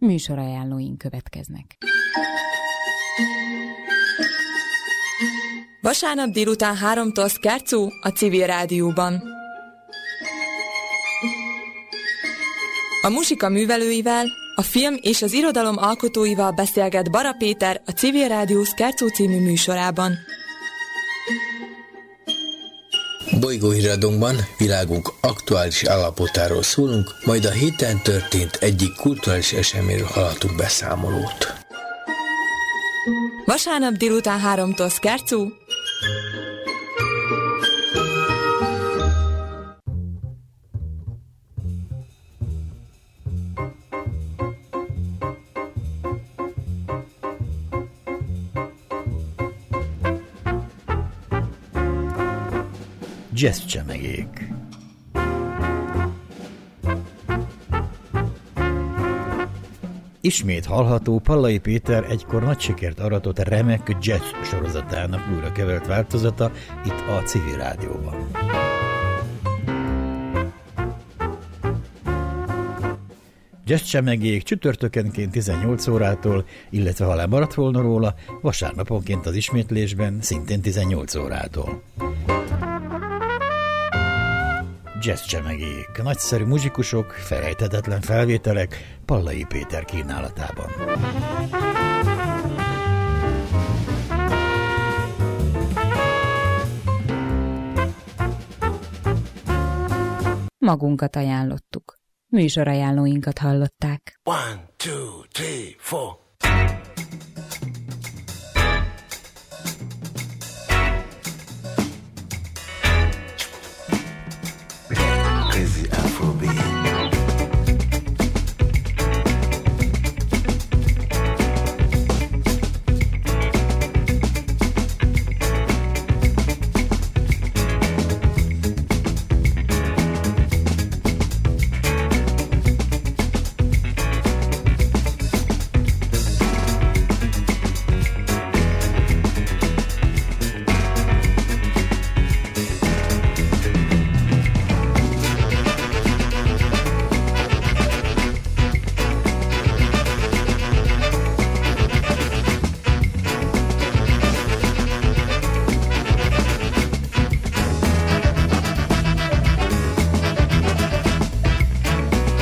Műsorajánlóink következnek. Vasárnap délután 3-tól Skercó a Civil Rádióban. A muzsika művelőivel, a film és az irodalom alkotóival beszélget Bara Péter a Civil Rádió Skercó című műsorában. Bolygóhíradónkban világunk aktuális állapotáról szólunk, majd a héten történt egyik kulturális eseményről hallhatunk beszámolót. Vasárnap délután 3-tól Skercó. Jazzcsemegék. Ismét hallható Pallai Péter egykor nagy sikert aratott remek jazz sorozatának újra kevert változata itt a Civil Rádióban. Jazzcsemegék csütörtökenként 18 órától, illetve ha lemaradt volna róla, vasárnaponként az ismétlésben szintén 18 órától. Jazzcsemegék, nagyszerű muzsikusok, felejthetetlen felvételek Pallai Péter kínálatában. Magunkat ajánlottuk. Műsorajánlóinkat hallották. 1, 2, 3, 4. Crazy Afrobeat.